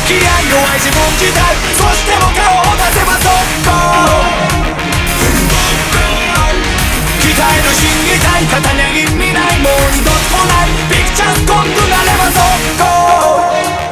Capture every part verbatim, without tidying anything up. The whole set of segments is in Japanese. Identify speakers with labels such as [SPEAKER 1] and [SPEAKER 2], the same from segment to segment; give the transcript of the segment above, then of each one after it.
[SPEAKER 1] 気合い弱い自分自体、そしても顔を出せば速攻。鍛える心技体、肩に意味ない、もう二度と来ないピクチャースコップなれば速攻。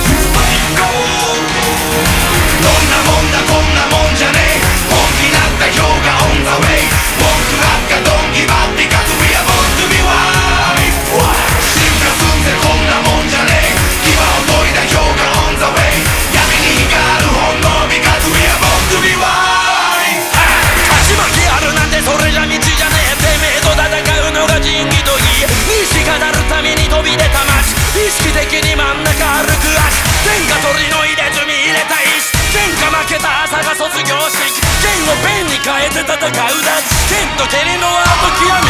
[SPEAKER 1] どんなもんだこんなもんじゃねえ、本気なった票がオンザウェイ、文句ばっかドンギバッビカズビアボントゥビワイ、進化すんぜこんなもんじゃねえ、牙を研いだ票がオンザウェイ、闇に光る本能ビカズビアボントゥビワイ。
[SPEAKER 2] 勝ち負けあるなんてそれじゃ道じゃねえ、てめえと戦うのが仁義と義、西飾るために飛び出た街、意識的に真ん中歩く足、天下取りの入れ墨入れた石、天下負けた朝が卒業式、剣をペンに変えて戦うだ、剣と蹴りのアート極め